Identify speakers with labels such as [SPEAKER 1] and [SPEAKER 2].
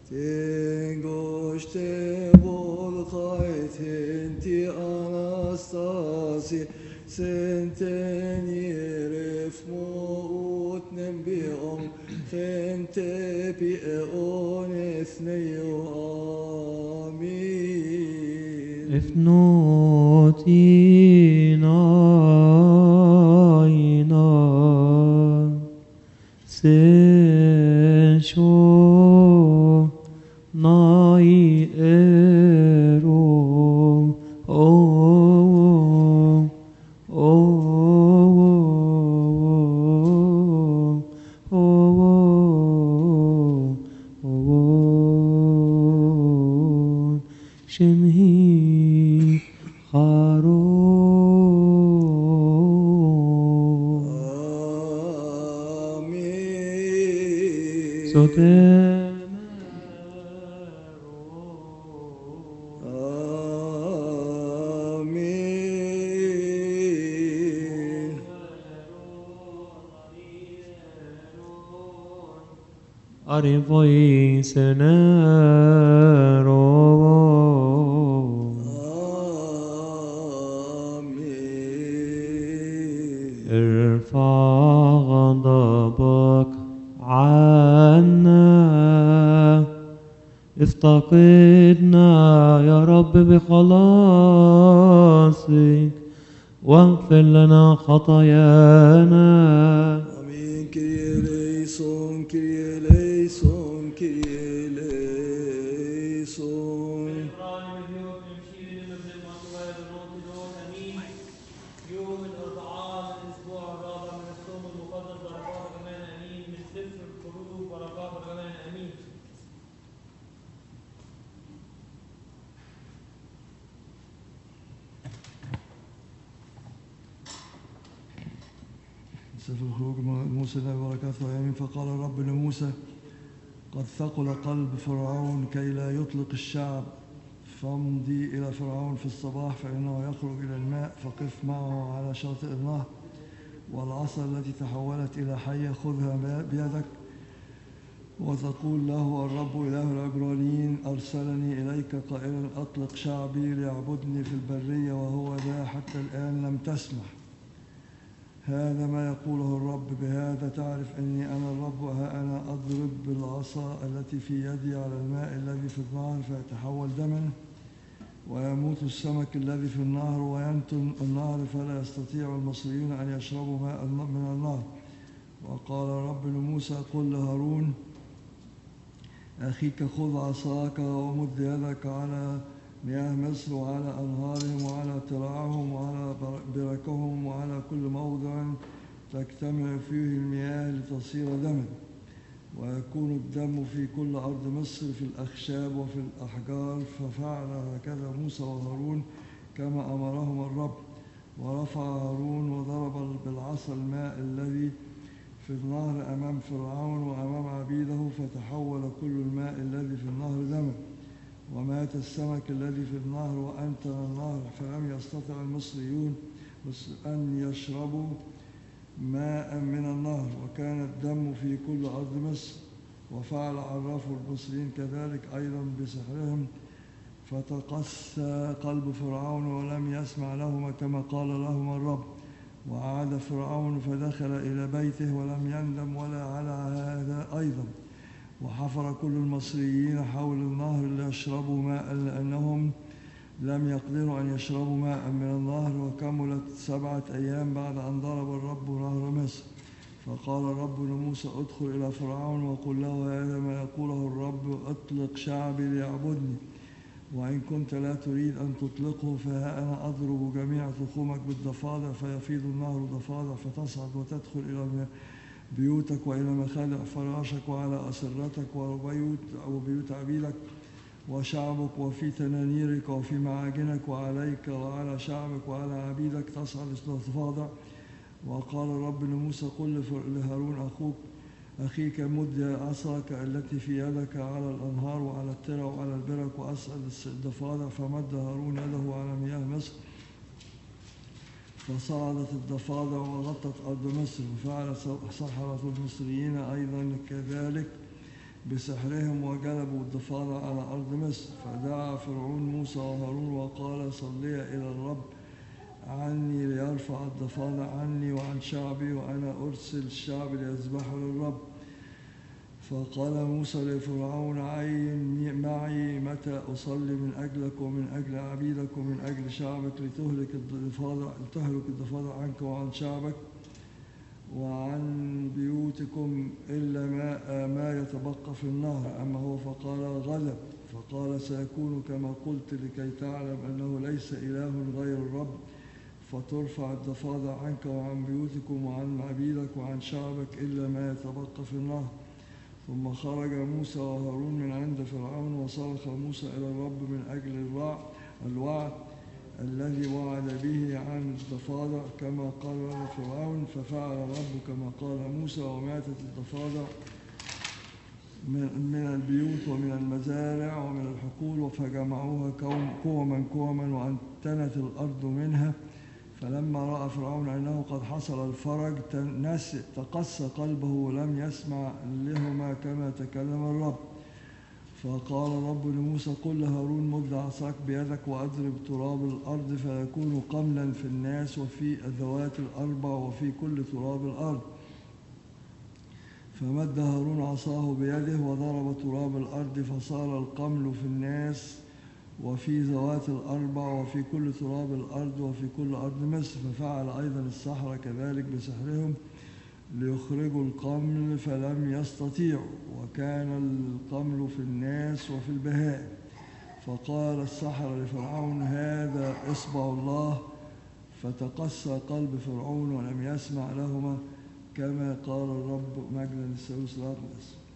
[SPEAKER 1] Tengoște volcait enti Anastasi, senteniere fmout nembiom, fente pi eon ethneo. Amin.
[SPEAKER 2] Efnotina ina sencho nai ero شمهي خارو
[SPEAKER 1] Amin. Amin.
[SPEAKER 2] Arivoi senero
[SPEAKER 1] Amin.
[SPEAKER 2] ارفع غضبك عنا افتقدنا يا رب بخلاصك واغفر لنا خطايانا.
[SPEAKER 1] Amin. Kyrie eleison, Kyrie eleison, Kyrie eleison.
[SPEAKER 2] يوم الأربعاء من الأسبوع الرابع من الصوم المقدس بركات كمان آمين. من سفر الخروج بركات كمان آمين.
[SPEAKER 1] سفر الخروج موسى بركاته ويمين. فقال الرب لموسى قد ثقل قلب فرعون كي لا يطلق الشعب، فامضي إلى فرعون في الصباح فإنه يخرج إلى الماء، فقف معه على شاطئ النهر، والعصا التي تحولت إلى حية خذها بيدك وتقول له الرب إله العبرانيين أرسلني إليك قائلا أطلق شعبي ليعبدني في البرية وهو ذا حتى الآن لم تسمح. هذا ما يقوله الرب، بهذا تعرف أني أنا الرب، وها أنا أضرب بالعصا التي في يدي على الماء الذي في النهر فيتحول دما، ويموت السمك الذي في النهر وينتن النهر، فلا يستطيع المصريون أن يشربوا ماء من النهر. وقال الرب لموسى قل لهارون أخيك خذ عصاك ومد يدك على مياه مصر وعلى أنهارهم وعلى تراعهم وعلى بركهم وعلى كل موضع تجتمع فيه المياه لتصير دما، ويكون الدم في كل أرض مصر في الأخشاب وفي الأحجار. ففعل هكذا موسى وهارون كما أمرهم الرب. ورفع هارون وضرب بالعصا الماء الذي في النهر أمام فرعون وأمام عبيده، فتحول كل الماء الذي في النهر دما، ومات السمك الذي في النهر وأنتن النهر، فلم يستطع المصريون أن يشربوا ماء من النهر، وكان الدم في كل أرض مصر. وفعل عراف المصريين كذلك أيضا بسحرهم، فتقسى قلب فرعون ولم يسمع لهما كما قال لهما الرب. وعاد فرعون فدخل إلى بيته ولم يندم ولا على هذا أيضا. وحفر كل المصريين حول النهر ليشربوا ماء، لأنهم لم يقدروا أن يشربوا ماء من النهر. وكملت 7 أيام بعد أن ضرب الرب نهر مصر. فقال الرب لموسى ادخل إلى فرعون وقل له هذا ما يقوله الرب اطلق شعبي ليعبدني، وإن كنت لا تريد أن تطلقه فها أنا أضرب جميع تخومك بالضفادع فيفيض النهر ضفادع، فتصعد وتدخل إلى بيوتك وإلى مخادع فراشك وعلى أسرتك وبيوت عبيدك وشعبك وفي تنانيرك وفي معاجنك، وعليك وعلى شعبك وعلى عبيدك تصعد الضفادع. وقال الرب لموسى قل لهارون أخيك مد عصاك التي في يدك على الأنهار وعلى الترع وعلى البرك وأسأل الضفادع. فمد هارون يده على مياه مصر فصعدت الضفادع وغطت أرض مصر. وفعل سحرة المصريين أيضا كذلك بسحرهم وجلبوا الضفادع على أرض مصر. فدعا فرعون موسى وهارون وقال صليا إلى الرب عني ليرفع الضفادع عني وعن شعبي، وأنا أرسل الشعب ليذبحوا للرب. فقال موسى لفرعون عين معي متى أصلي من أجلك ومن أجل عبيدك ومن أجل شعبك لتهلك الضفادع عنك وعن شعبك وعن بيوتكم إلا ما يتبقى في النهر. أما هو فقال غدا. فقال سيكون كما قلت لكي تعلم أنه ليس إله غير الرب، فترفع الضفادع عنك وعن بيوتكم وعن عبيدك وعن شعبك إلا ما يتبقى في النهر. ثم خرج موسى وهارون من عند فرعون، وصرخ موسى إلى الرب من أجل الوعد الذي وعد به عن الضفادع كما قال فرعون. ففعل الرب كما قال موسى، وماتت الضفادع من البيوت ومن المزارع ومن الحقول، فجمعوها كوما وأنتنت الأرض منها. فلما رأى فرعون أنه قد حصل الفرج تقسى قلبه ولم يسمع لهما كما تكلم الرب. فقال الرب لموسى قل لهارون مد عصاك بيدك وأضرب تراب الأرض فيكون قملا في الناس وفي الذوات الأربع وفي كل تراب الأرض. فمد هارون عصاه بيده وضرب تراب الأرض فصار القمل في الناس وفي ذوات الأربع وفي كل تراب الأرض وفي كل أرض مصر. ففعل أيضا السحرة كذلك بسحرهم ليخرجوا القمل فلم يستطيعوا، وكان القمل في الناس وفي البهائم. فقال السحرة لفرعون هذا إصبع الله، فتقسى قلب فرعون ولم يسمع لهما كما قال الرب. مجدا للثالوث الأقدس.